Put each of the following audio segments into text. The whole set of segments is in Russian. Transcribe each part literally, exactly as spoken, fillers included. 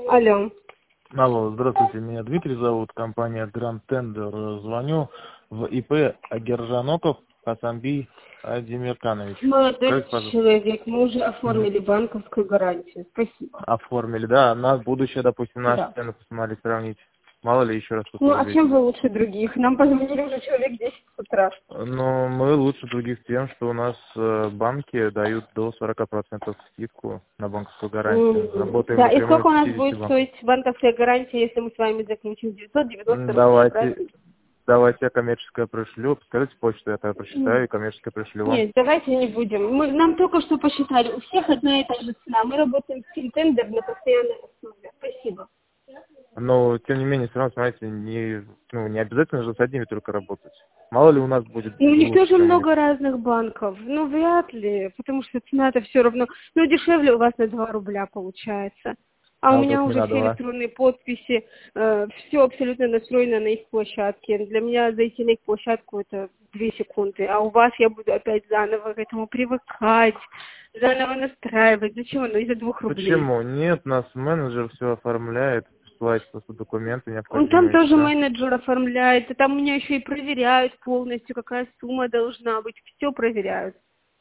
Алло. Алло, здравствуйте, меня Дмитрий зовут, компания Grand Tender. Звоню в ИП Агержаноков Хасанби Адимирканович. Молодой Как, пожалуйста? человек, мы уже Мгм. оформили банковскую гарантию. Спасибо. Оформили, да, на будущее, допустим, наши Да. цены посмотрели, сравнить. Мало ли еще раз Ну, а чем посмотреть. вы лучше других? Нам позвонили уже человек десять с утра. Но мы лучше других тем, что у нас э, банки дают до сорока процентов скидку на банковскую гарантию. М, Работаем Да, и напрямую сколько с у нас пятидесятью будет банками. стоить банковская гарантия, если мы с вами заключим девятьсот девяносто М, рублей, Давайте, правильно? давайте я коммерческое пришлю. Скажите почту, я тогда М, прочитаю и коммерческое пришлю вам. Нет, давайте не будем. Мы, нам только что посчитали, у всех одна и та же цена. Мы работаем с Финтендер на постоянной основе. Спасибо. Но, тем не менее, все равно, смотрите, не, ну, не обязательно же с одними только работать. Мало ли у нас будет И у них лучше, тоже чем у них. много разных банков. Ну, вряд ли, потому что цена-то все равно... Ну, дешевле у вас на два рубля получается. А у А вот меня это не уже надо, все а? электронные подписи, все абсолютно настроено на их площадке. Для меня зайти на их площадку это две секунды. А у вас я буду опять заново к этому привыкать, заново настраивать. Зачем оно? Из-за двух рублей. Почему? Нет, нас менеджер все оформляет, присылает просто документы Он там необходимые, и тоже все. менеджер оформляет, а там у меня еще и проверяют полностью, какая сумма должна быть. Все проверяют.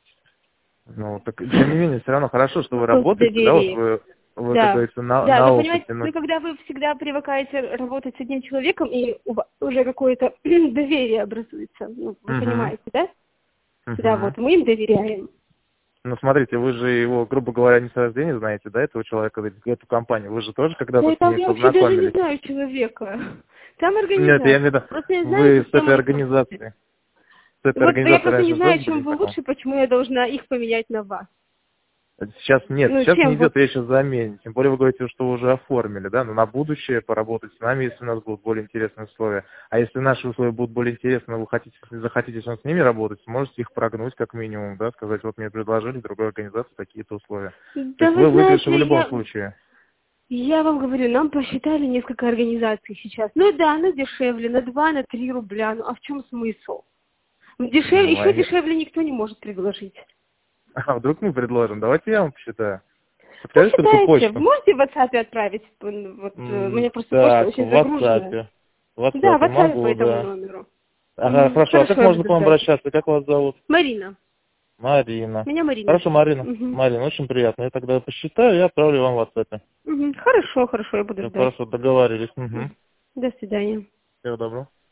Ну, так, тем не менее, все равно хорошо, что вы Вопрос работаете, да, вот доверия. вы, вы, как Да. говорится, на, Да, на вы понимаете, опыте, но ну, когда вы всегда привыкаете работать с одним человеком, и у вас уже какое-то доверие образуется, ну, вы Угу. понимаете, да? Да, Угу. вот, мы им доверяем. Ну, смотрите, вы же его, грубо говоря, не с рождения знаете, да, этого человека, эту компанию. Вы же тоже Да когда-то и с там ней я вообще даже не познакомились. знаю человека. Там Нет, я имею в организация. виду, Просто я знаю, вы что с там этой они работают. организацией, с этой Вот я организацией просто не раньше знаю, тоже были чем вы знакомы? лучше, почему я должна их поменять на вас. Сейчас нет, Ну, сейчас не чем вы... идет речь о замене. Тем более вы говорите, что вы уже оформили, да, но на будущее поработать с нами, если у нас будут более интересные условия. А если наши условия будут более интересны, вы хотите, если захотите с ними работать, сможете их прогнуть как минимум, да, сказать, вот мне предложили другой организации такие-то условия. То Да есть вы вы выиграете в знаете, любом я... случае. Я вам говорю, нам посчитали несколько организаций сейчас. Ну да, оно дешевле, на два, на три рубля. Ну а в чем смысл? Дешевле, Ну, а, еще я- дешевле никто не может предложить. а вдруг мы предложим? Давайте я вам посчитаю. Подскажите только Посчитайте, почту. можете в WhatsApp отправить? Вот, э, у М, меня просто почта Так, в очень загруженная. WhatsApp. В Да, в WhatsApp WhatsApp по могу, этому да. номеру. Ага, Мгм. хорошо. А как Хорошо, я можно к буду вам ждать. обращаться? Как вас зовут? Марина. Марина. Меня Марина Хорошо, зовут. Марина. Мгм. Марина, очень приятно. Я тогда посчитаю и отправлю вам в WhatsApp. Мгм. Хорошо, хорошо, я буду Все, ждать. хорошо, договорились. Мгм. Угу. До свидания. Всего доброго.